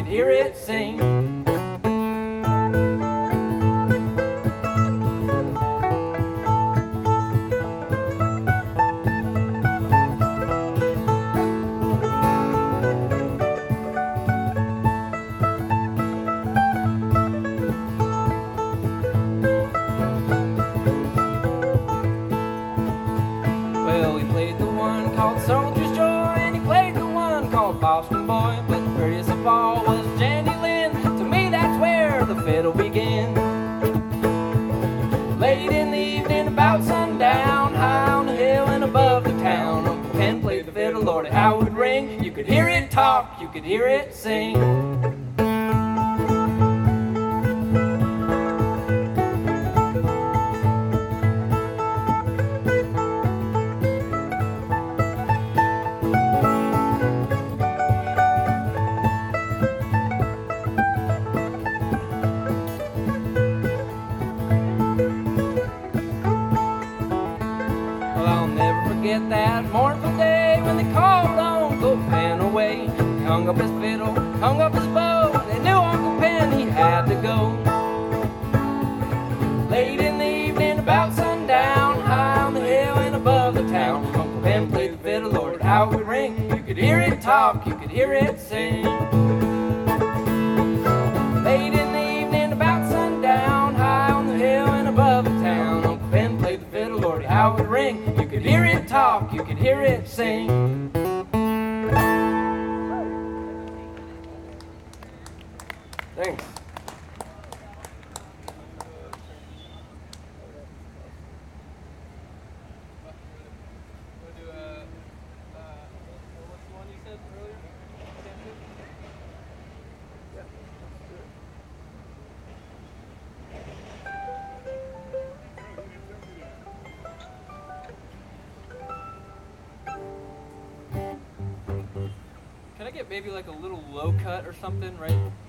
could hear it sing. Well, he played the one called Soldier's Joy, and he played the one called Boston Boy, but the prettiest of all was Jandy Lynn. To me, that's where the fiddle began. Late in the evening, about sundown, high on the hill and above the town, Uncle Pen played the fiddle, Lord, how it would ring. You could hear it talk, you could hear it sing. I'll never forget that mournful day when they called Uncle Pen away. He hung up his fiddle, hung up his bow, and they knew Uncle Pen, he had to go. Late in the evening, about sundown, high on the hill and above the town, Uncle Pen played the fiddle, Lord, how it would ring. You could hear it talk, you could hear it sing. Late in the evening, about sundown, high on the hill and above the town, Uncle Pen played the fiddle, Lord, how it would ring. You could hear it talk, you could hear it sing. Thanks. Can I get maybe like a little low cut or something, right?